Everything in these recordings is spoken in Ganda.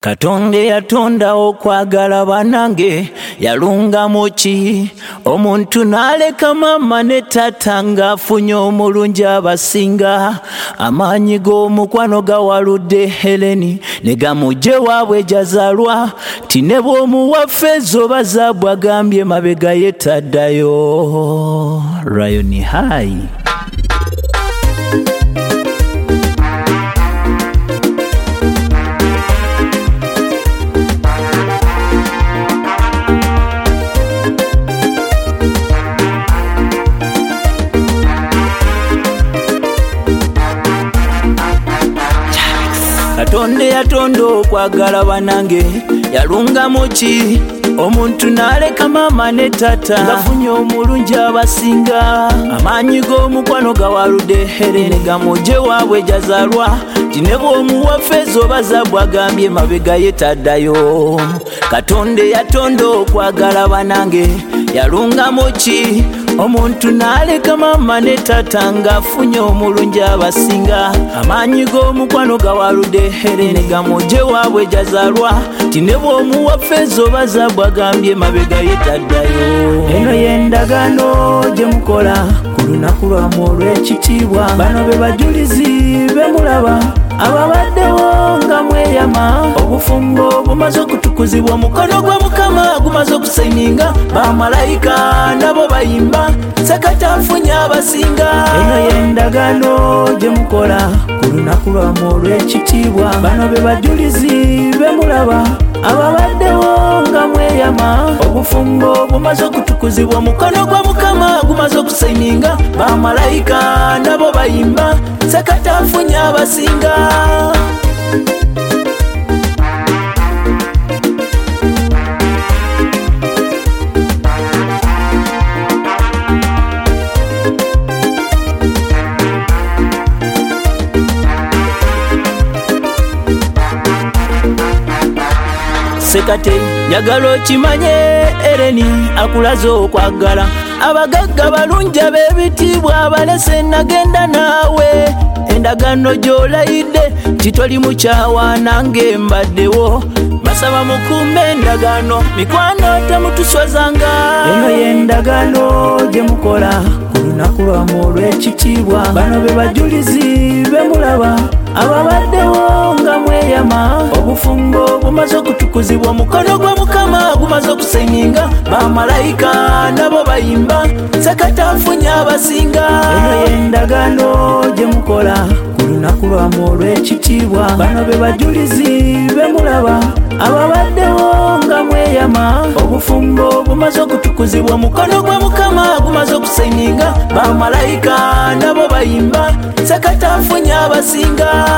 Katonda yatonda okwagala banange yalunga muki omuntu naleka mama ne tata ng'afunye omulungi abasinga amaanyi g'omukwano gawaludde Heleni ne gamujje waabwe jazalwa tine bw'omuwaffe zoba zaabwe agambye mabega yetaddayo Rayoni High. Katonda yatonda okwagala banange yalunga muki omuntu naleka mama ne tata ngafunye omulungi abasinga amaanyi g'omukwano gawaludde Heleni gamujje waabwe jazalwa tine bw'omuwaffe zoba zaabwe agambye mabega yetaddayo Katonda yatonda okwagala banange yalunga muki omuntu naleka mama ne tata ng'afunye omulungi abasinga amaanyi g'omukwano gawaludde Heleni gamujje waabwe jazalwa tine bw'omuwaffe zoba zaabwe agambye mabega yetaddayo eno y'endagaano gye mukola ku lunaku lwammwe olw'ekitiibwa bano be bajulizi be mulaba ababaddewo nga mweyama obufumbo bumaze okutukuzibwa omukono gwa Mukama gumaze okusayininga bamalayika nabo bayimba sekata afunye abasinga eno y'endagaano gye mukola ku lunaku lwammwe olw'ekitiibwa bano be bajulizi be mulaba ababaddewo nga mweyama obufumbo bumaze okutukuzibwa omukono gwa Mukama gumaze okusayininga bamalayika nabo bayimba sekata afunye abasinga sekate njagala okimanye Heleni akulaze okwagala abagagga balungi ab'ebitiibwa abalese nagenda naawe endagaano gy'olayidde titoli mukyawa nange mbaddewo basaba mukume endagaano mikwano temutuswazanga eno y'endagaano gye mukola ku lunaku lwammwe olw'ekitiibwa bano be bajulizi be mulaba ababaddewo nga mweyama obufumbo bumaze okutukuzibwa omukono gwa Mukama gumaze okusayininga bamalayika nabo bayimba sekata afunye abasinga eno y'endagaano gye mukola ku lunaku lwammwe olw'ekitiibwa bano be bajulizi be mulaba ababaddewo nga mweyama obufumbo bumaze okutukuzibwa omukono gwa Mukama gumaze okusayininga bamalayika nabo bayimba sekata afunye abasinga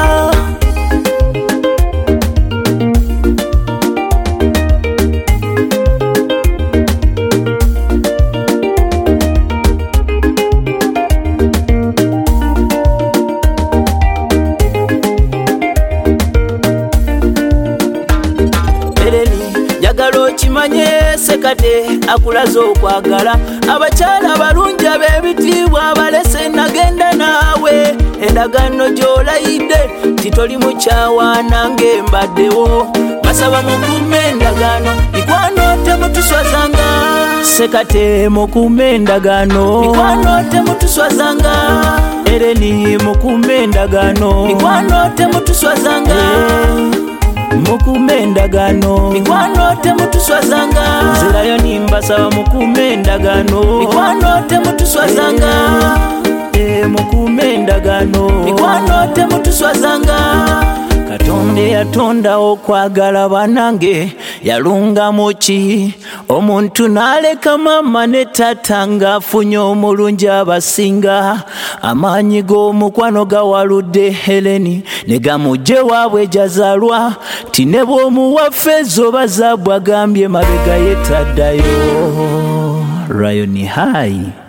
okimanye sekate akulaze okwagala abakyala abalungi ab'ebitiibwa abalese nagenda naawe endagaano gy'olayidde titoli mukyawa nange mbaddewo basaba mukume endagaano mikwano temutuswazanga sekate mukume endagaano mikwano temutuswazanga Heleni mukume endagaano mikwano temutuswazanga mukume endagaano mikwano temutuswazanga nzirayo nimbasaba mukume endagaano mikwano temutuswazanga mukume endagaano mikwano temutuswazanga Katonda yatonda okwagala banange yalunga muki omuntu naleka mama ne tata ng'afunye omulungi abasinga amaanyi g'omukwano gawaludde Heleni ne gamujje waabwe jazalwa tine bw'omuwaffe zoba zaabwe agambye mabega yetaddayo Rayoni High.